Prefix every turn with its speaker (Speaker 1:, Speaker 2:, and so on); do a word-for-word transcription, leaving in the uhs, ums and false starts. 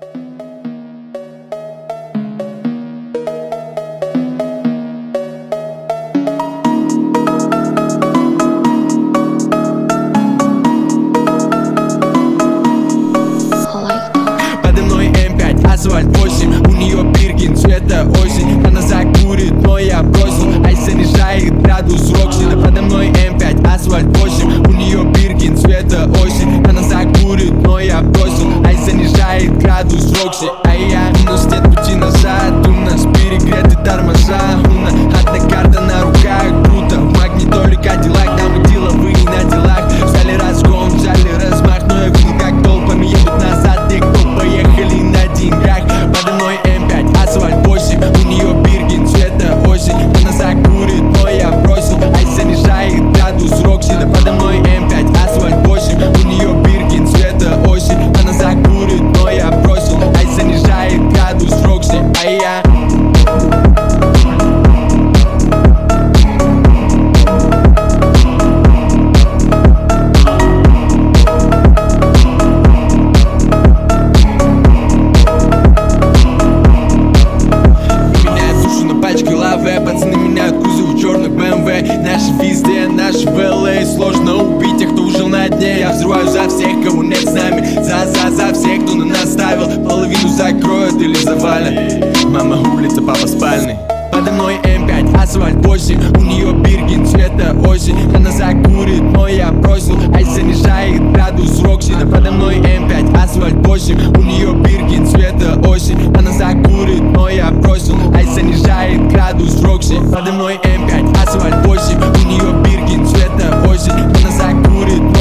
Speaker 1: Асфальт восемь, у нее Биркин цвета осень. Она закурит, но я бросил, ай занижает градус Рокси. Да подо мной эм пять, асфальт восемь, у нее Биркин цвета осень. Она закурит, но я бросил, ай занижает градус Рокси. А я, у нас нет пути назад, у нас перегреты тормоза. Одна карта на руках, круто, в магнитоле Кадиллак. Да мы деловые на делах, взяли разгон, взяли размах. Но я видел, как толпами едут назад, те, кто поехали на деньгах. Подо мной эм пять, асфальт восемь, у нее Биркин цвета осень. Она закурит, но я бросил, ай занижает градус Рокси. Да подо мной эм пять, асфальт восемь, у нее Биркин цвета осень. Она закурит, но я бросил, ай занижает градус Рокси. А я пацаны меняют кузов черных бэ эм вэ. Наши везде, наши в эл эй. Сложно убить тех, кто ужил на дне. Я взрываю за всех, кого нет с нами. За-за-за всех, кто на нас ставил. Половину закроют или завалят. Мама улица, папа спальный. Подо мной эм пять, асфальт восемь, у нее Биркин цвета осень. Она закурит, но я бросил, ай занижает градус Рокси. Да подо мной эм пять, асфальт восемь, у нее Биркин цвета осень. Она закурит, но я бросил, ай занижает градус Рокси. Подо мной эм пять, асфальт восемь, у нее Биркин цвета осень. Она закурит,